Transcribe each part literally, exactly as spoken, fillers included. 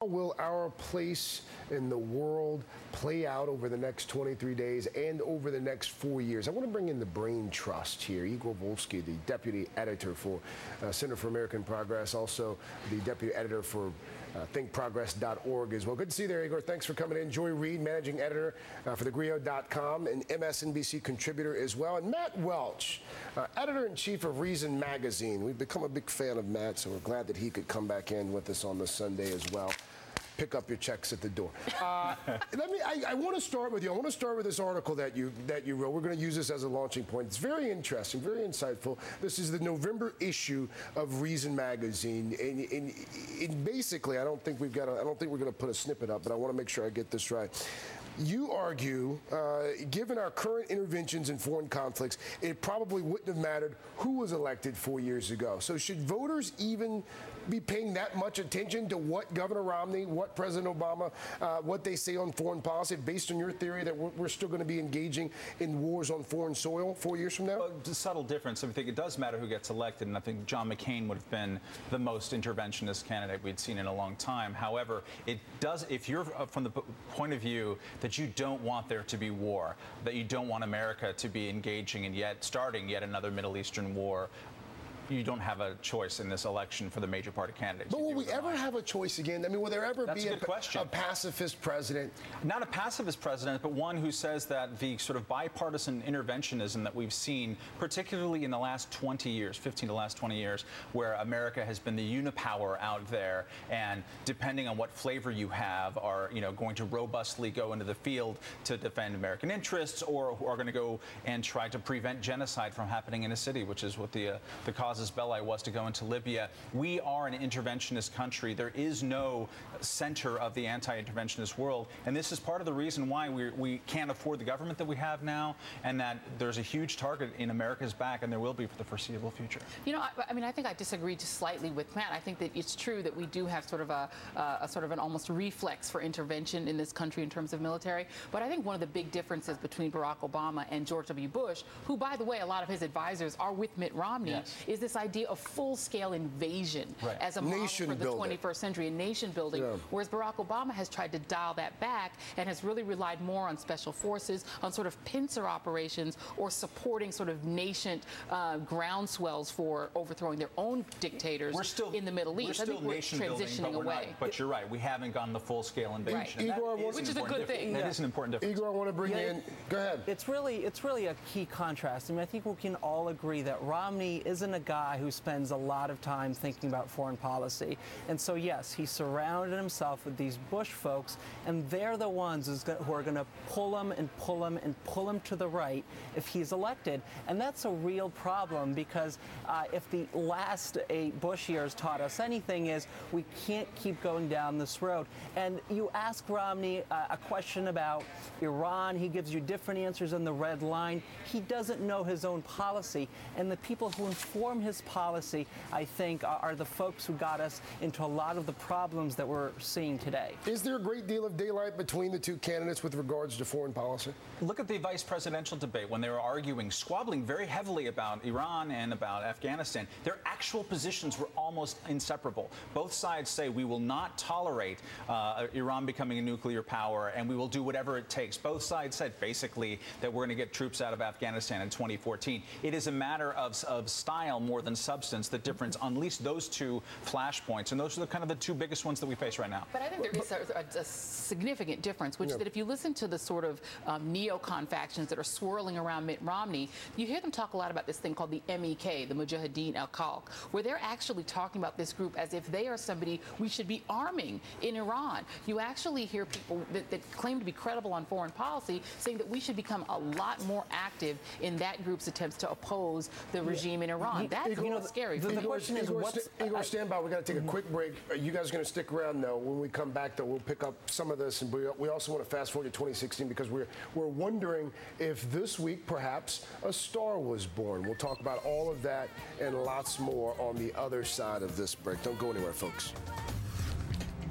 will our place in the world play out over the next twenty-three days and over the next four years? I want to bring in the Brain Trust here. Igor Volsky, the deputy editor for uh, Center for American Progress, also the deputy editor for uh, think progress dot org as well. Good to see you there, Igor. Thanks for coming in. Joy Reid, managing editor uh, for the Grio dot com and M S N B C contributor as well. And Matt Welch, uh, editor-in-chief of Reason Magazine. We've become a big fan of Matt, so we're glad that he could come back in with us on this Sunday as well. Pick up your checks at the door. Uh, let me. I, I want to start with you. I want to start with this article that you that you wrote. We're going to use this as a launching point. It's very interesting, very insightful. This is the November issue of Reason Magazine, and, and, and basically, I don't think we've got. A, I don't think we're going to put a snippet up, but I want to make sure I get this right. You argue, uh, given our current interventions in foreign conflicts, it probably wouldn't have mattered who was elected four years ago. So should voters even be paying that much attention to what Governor Romney, what President Obama, uh, what they say on foreign policy, based on your theory that we're, we're still going to be engaging in wars on foreign soil four years from now? Well, it's a subtle difference. I think it does matter who gets elected, and I think John McCain would have been the most interventionist candidate we'd seen in a long time. However, it does, if you're from the point of view that you don't want there to be war, that you don't want America to be engaging in yet starting yet another Middle Eastern war, you don't have a choice in this election for the major party candidates. But will we ever have a choice again? I mean, will there ever That's be a, a, good question. a pacifist president? Not a pacifist president, but one who says that the sort of bipartisan interventionism that we've seen, particularly in the last twenty years, fifteen to the last twenty years, where America has been the unipower out there, and depending on what flavor you have, are you know going to robustly go into the field to defend American interests, or who are going to go and try to prevent genocide from happening in a city, which is what the uh, the causes belli was to go into Libya. We are an interventionist country. There is no center of the anti-interventionist world, and this is part of the reason why we we can't afford the government that we have now, and that there's a huge target in America's back, and there will be for the foreseeable future. You know, I, I mean, I think I disagree just slightly with Matt. I think that it's true that we do have sort of a, uh, a sort of an almost reflex for intervention in this country in terms of military, but I think one of the big differences between Barack Obama and George W. Bush, who, by the way, a lot of his advisors are with Mitt Romney, yes. is this idea of full-scale invasion right. as a model nation for the building. twenty-first century, and nation building, yeah. whereas Barack Obama has tried to dial that back and has really relied more on special forces, on sort of pincer operations, or supporting sort of nascent uh, groundswells for overthrowing their own dictators we're still, in the Middle East. We're still I think we're nation transitioning building, but away. Not, but you're right, we haven't gone the full-scale invasion. Right. Igor, Which is a good thing. That yeah. is an important difference. Igor, I want to bring yeah, you in. Go ahead. It's really, it's really a key contrast. I mean, I think we can all agree that Romney isn't a guy who spends a lot of time thinking about foreign policy. And so, yes, he surrounded himself with these Bush folks, and they're the ones who are going to pull him and pull him and pull him to the right if he's elected. And that's a real problem, because uh, if the last eight Bush years taught us anything, is we can't keep going down this road. And you ask Romney uh, a question about Iran, he gives you different answers on the red line. He doesn't know his own policy, and the people who inform his policy, I think, are the folks who got us into a lot of the problems that we're seeing today. Is there a great deal of daylight between the two candidates with regards to foreign policy? Look at the vice presidential debate when they were arguing, squabbling very heavily about Iran and about Afghanistan. Their actual positions were almost inseparable. Both sides say we will not tolerate uh, Iran becoming a nuclear power, and we will do whatever it takes. Both sides said basically that we're going to get troops out of Afghanistan in twenty fourteen. It is a matter of, of style more than substance, the difference on at least those two flashpoints, and those are the kind of the two biggest ones that we face right now. But I think there is a, a, a significant difference, which yeah. is that if you listen to the sort of um, neocon factions that are swirling around Mitt Romney, you hear them talk a lot about this thing called the M E K, the Mujahideen al-Khalq, where they're actually talking about this group as if they are somebody we should be arming in Iran. You actually hear people that, that claim to be credible on foreign policy saying that we should become a lot more active in that group's attempts to oppose the regime in Iran. That's Igor, you know, scary. The, the Igor, question is, Igor, what's... Igor, I, stand by. We've got to take a quick break. Are you guys going to stick around? No. When we come back, though, we'll pick up some of this, and we, we also want to fast forward to twenty sixteen, because we're, we're wondering if this week, perhaps, a star was born. We'll talk about all of that and lots more on the other side of this break. Don't go anywhere, folks.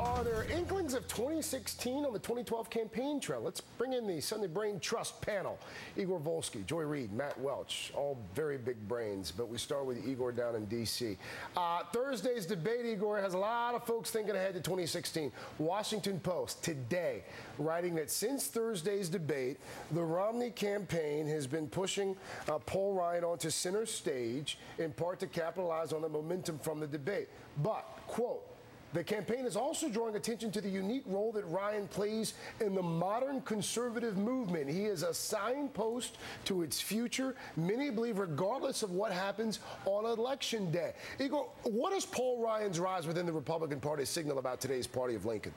Are there inklings of twenty sixteen on the twenty twelve campaign trail? Let's bring in the Sunday Brain Trust panel. Igor Volsky, Joy Reid, Matt Welch, all very big brains, but we start with Igor down in D C Uh, Thursday's debate, Igor, has a lot of folks thinking ahead to twenty sixteen. Washington Post today writing that since Thursday's debate, the Romney campaign has been pushing uh, Paul Ryan onto center stage, in part to capitalize on the momentum from the debate. But, quote, the campaign is also drawing attention to the unique role that Ryan plays in the modern conservative movement. He is a signpost to its future, many believe, regardless of what happens on Election Day. Igor, what does Paul Ryan's rise within the Republican Party signal about today's party of Lincoln?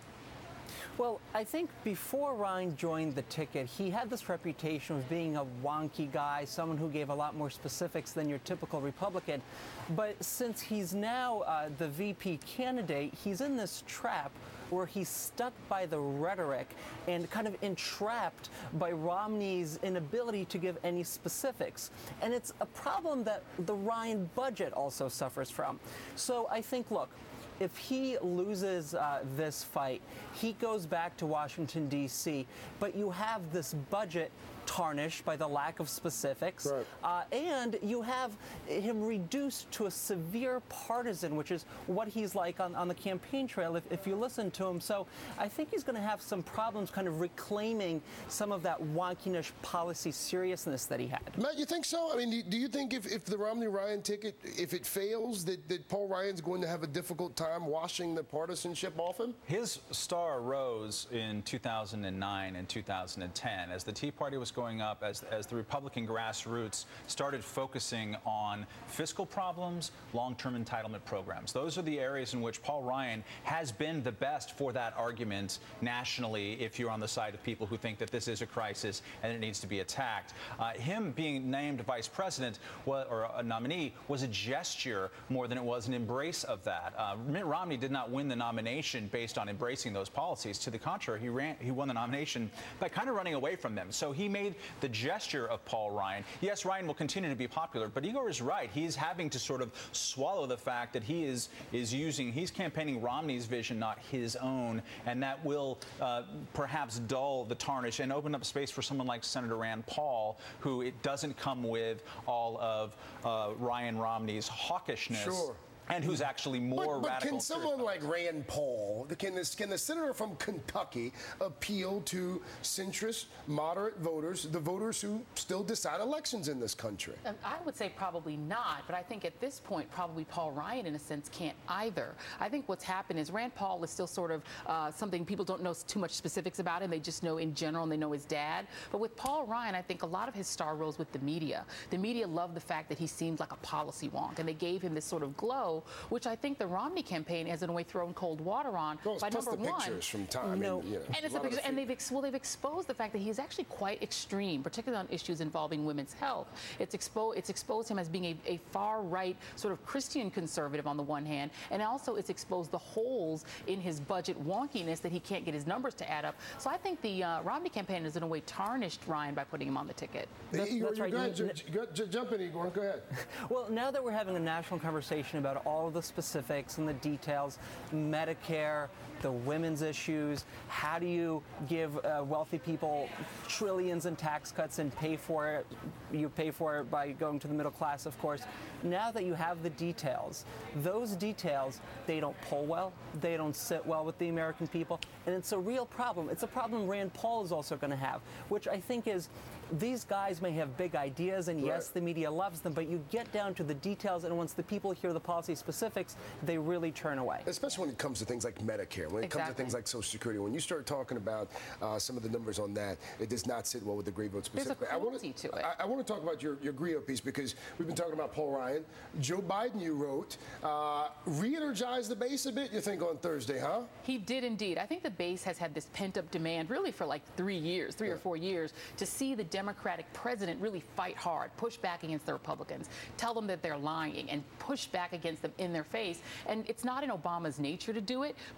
Well, I think before Ryan joined the ticket, he had this reputation of being a wonky guy, someone who gave a lot more specifics than your typical Republican. But since he's now uh, the V P candidate, he's in this trap where he's stuck by the rhetoric and kind of entrapped by Romney's inability to give any specifics. And it's a problem that the Ryan budget also suffers from. So I think, look, if he loses uh, this fight, he goes back to Washington, D C, but you have this budget tarnished by the lack of specifics, right. uh, and you have him reduced to a severe partisan, which is what he's like on, on the campaign trail, if, if you listen to him. So I think he's going to have some problems kind of reclaiming some of that wonkiness policy seriousness that he had. Matt, you think so? I mean, do, do you think if, if the Romney-Ryan ticket, if it fails, that, that Paul Ryan's going to have a difficult time washing the partisanship off him? His star rose in two thousand nine and two thousand ten as the Tea Party was going up, as, as the Republican grassroots started focusing on fiscal problems, long-term entitlement programs. Those are the areas in which Paul Ryan has been the best for that argument nationally, if you're on the side of people who think that this is a crisis and it needs to be attacked. Uh, him being named vice president or a nominee was a gesture more than it was an embrace of that. Uh, Mitt Romney did not win the nomination based on embracing those policies. To the contrary, he ran, he won the nomination by kind of running away from them. So he made the gesture of Paul Ryan. Yes, Ryan will continue to be popular, but Igor is right. He's having to sort of swallow the fact that he is is using, he's campaigning Romney's vision, not his own, and that will uh, perhaps dull the tarnish and open up space for someone like Senator Rand Paul, who it doesn't come with all of uh, Ryan Romney's hawkishness. Sure. And who's actually more but, but radical. Can someone like Rand Paul, can, this, can the senator from Kentucky appeal to centrist, moderate voters, the voters who still decide elections in this country? I would say probably not, but I think at this point, probably Paul Ryan, in a sense, can't either. I think what's happened is Rand Paul is still sort of uh, something people don't know too much specifics about him. They just know in general, and they know his dad. But with Paul Ryan, I think a lot of his star rose with the media. The media loved the fact that he seemed like a policy wonk, and they gave him this sort of glow, which I think the Romney campaign has in a way thrown cold water on. Well, by plus number the one, pictures from time. no, and, you know, and, it's the pictures, and they've ex well, they've exposed the fact that he's actually quite extreme, particularly on issues involving women's health. It's exposed it's exposed him as being a, a far right sort of Christian conservative on the one hand, and also it's exposed the holes in his budget wonkiness that he can't get his numbers to add up. So I think the uh, Romney campaign has in a way tarnished Ryan by putting him on the ticket. That's, Igor, that's right. Go ahead, j j jump in, Igor. Go ahead. Well, now that we're having a national conversation about all of the specifics and the details, Medicare, the women's issues, how do you give uh, wealthy people trillions in tax cuts and pay for it? You pay for it by going to the middle class, of course. Now that you have the details, those details, they don't poll well, they don't sit well with the American people, and it's a real problem. It's a problem Rand Paul is also going to have, which I think is these guys may have big ideas, and yes, right. the media loves them, but you get down to the details, and once the people hear the policy specifics, they really turn away. Especially when it comes to things like Medicare, when it exactly. comes to things like Social Security. When you start talking about uh, some of the numbers on that, it does not sit well with the Grey vote specifically. There's a cruelty I wanna, to it. I, I want to talk about your, your Grio piece, because we've been talking about Paul Ryan. Joe Biden, you wrote, uh, re-energize the base a bit, you think, on Thursday, huh? He did indeed. I think the base has had this pent-up demand really for like three years, three yeah. or four years, to see the Democratic president really fight hard, push back against the Republicans, tell them that they're lying, and push back against them in their face. And it's not in Obama's nature to do it, but it sure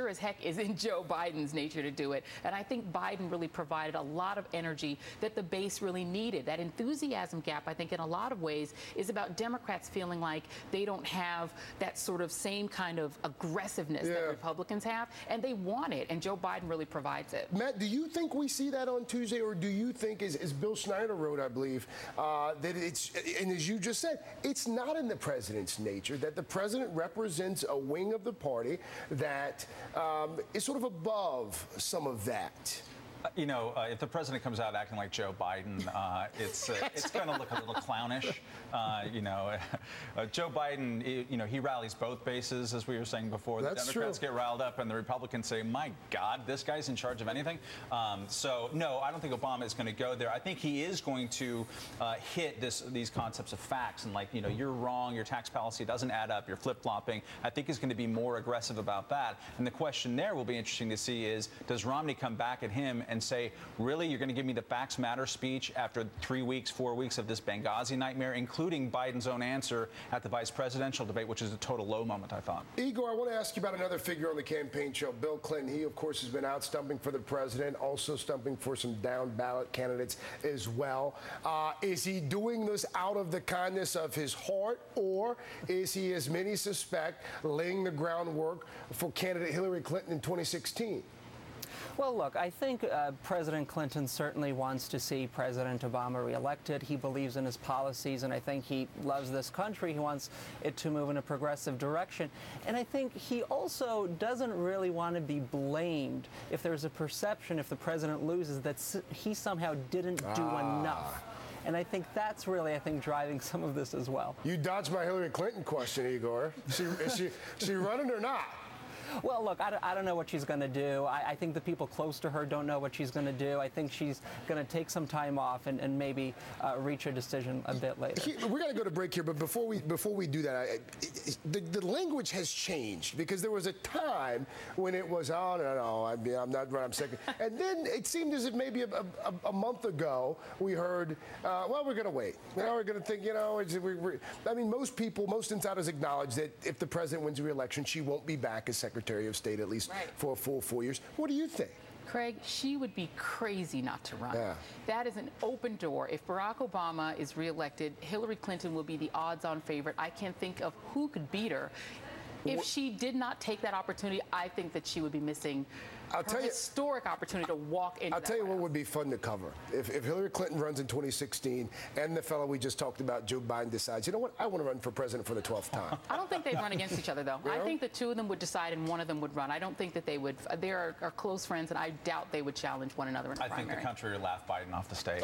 sure as heck is in Joe Biden's nature to do it. And I think Biden really provided a lot of energy that the base really needed. That enthusiasm gap, I think, in a lot of ways, is about Democrats feeling like they don't have that sort of same kind of aggressiveness yeah. that Republicans have, and they want it, and Joe Biden really provides it. Matt, do you think we see that on Tuesday, or do you think, as, as Bill Schneider wrote, I believe, uh, that it's, and as you just said, it's not in the president's nature, that the president represents a wing of the party that um, is sort of above some of that? Uh, you know, uh, if the president comes out acting like Joe Biden, uh, it's uh, it's going to look a little clownish. Uh, you know, uh, Joe Biden, you know, he rallies both bases, as we were saying before. The That's Democrats true. get riled up, and the Republicans say, "My God, this guy's in charge of anything." Um, so, no, I don't think Obama is going to go there. I think he is going to uh, hit this these concepts of facts and, like, you know, you're wrong, your tax policy doesn't add up, you're flip-flopping. I think he's going to be more aggressive about that. And the question there will be interesting to see is, does Romney come back at him and say, really, you're going to give me the facts matter speech after three weeks, four weeks of this Benghazi nightmare, including Biden's own answer at the vice presidential debate, which is a total low moment, I thought. Igor, I want to ask you about another figure on the campaign trail, Bill Clinton. He, of course, has been out stumping for the president, also stumping for some down ballot candidates as well. Uh, is he doing this out of the kindness of his heart, or is he, as many suspect, laying the groundwork for candidate Hillary Clinton in twenty sixteen? Well, look, I think uh, President Clinton certainly wants to see President Obama reelected. He believes in his policies, and I think he loves this country. He wants it to move in a progressive direction. And I think he also doesn't really want to be blamed if there's a perception, if the president loses, that he somehow didn't do ah. enough. And I think that's really, I think, driving some of this as well. You dodged my Hillary Clinton question, Igor. She, is she, she running or not? Well, look, I don't, I don't know what she's going to do. I, I think the people close to her don't know what she's going to do. I think she's going to take some time off and, and maybe uh, reach a decision a bit later. He, we're going to go to break here, but before we before we do that, I, it, the, the language has changed, because there was a time when it was, oh, no, no, I mean, I'm not running, I'm second. And then it seemed as if maybe a, a, a month ago we heard, uh, well, we're going to wait. You know, we're going to think, you know, it's, we, we're, I mean, most people, most insiders acknowledge that if the president wins re-election, she won't be back as Secretary Secretary of State, at least right. for a full four years. What do you think? Craig, she would be crazy not to run. Yeah. That is an open door. If Barack Obama is reelected, Hillary Clinton will be the odds-on favorite. I can't think of who could beat her. If she did not take that opportunity, I think that she would be missing I'll her tell you, historic opportunity to walk into I'll tell you house. what would be fun to cover. If, if Hillary Clinton runs in twenty sixteen and the fellow we just talked about, Joe Biden, decides, you know what, I want to run for president for the twelfth time. I don't think they'd run against each other, though. You know? I think the two of them would decide and one of them would run. I don't think that they would. They are, are close friends, and I doubt they would challenge one another in a I primary. think the country would laugh Biden off the stage.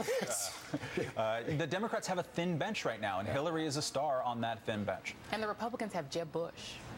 uh, uh, the Democrats have a thin bench right now, and Hillary is a star on that thin bench. And the Republicans have Jeb Bush.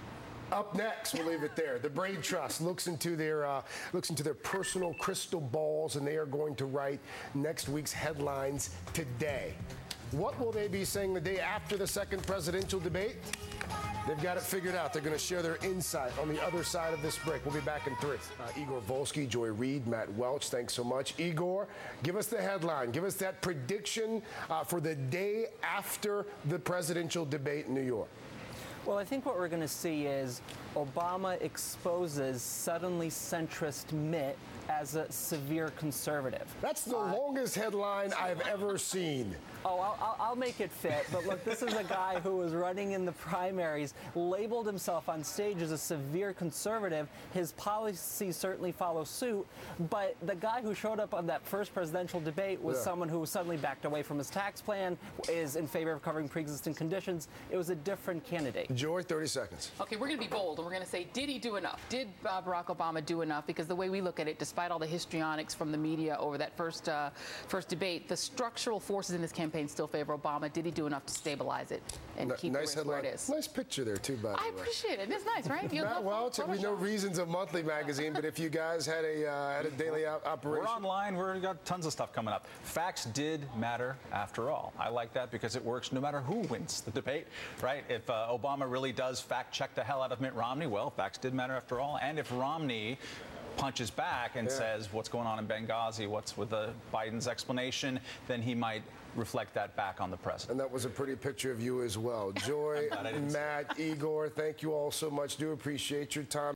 Up next, we'll leave it there. The Brain Trust looks into their uh, looks into their personal crystal balls, and they are going to write next week's headlines today. What will they be saying the day after the second presidential debate? They've got it figured out. They're going to share their insight on the other side of this break. We'll be back in three. Uh, Igor Volsky, Joy Reid, Matt Welch, thanks so much. Igor, give us the headline. Give us that prediction uh, for the day after the presidential debate in New York. Well, I think what we're going to see is Obama exposes suddenly centrist Mitt as a severe conservative. That's the uh, longest headline I've ever seen. Oh, I'll, I'll, I'll make it fit. But look, this is a guy who was running in the primaries, labeled himself on stage as a severe conservative. His policies certainly follow suit. But the guy who showed up on that first presidential debate was yeah. someone who suddenly backed away from his tax plan, is in favor of covering pre-existing conditions. It was a different candidate. Joy, thirty seconds. Okay, we're going to be bold, and we're going to say, did he do enough? Did uh, Barack Obama do enough? Because the way we look at it, despite all the histrionics from the media over that first uh, first debate, the structural forces in this campaign still favor Obama. Did he do enough to stabilize it and N- keep nice it where it is? Nice picture there, too, by the I way. appreciate it. It's nice, right? You Matt Welch, we know Reasons, a monthly magazine, but if you guys had a, uh, had a daily op- operation. We're online. We've got tons of stuff coming up. Facts did matter after all. I like that because it works no matter who wins the debate, right? If uh, Obama really does fact-check the hell out of Mitt Romney, well, facts did matter after all. And if Romney punches back and yeah. says what's going on in Benghazi, what's with the Biden's explanation, then he might reflect that back on the president. And that was a pretty picture of you as well. Joy, Matt, Igor, thank you all so much. Do appreciate your time.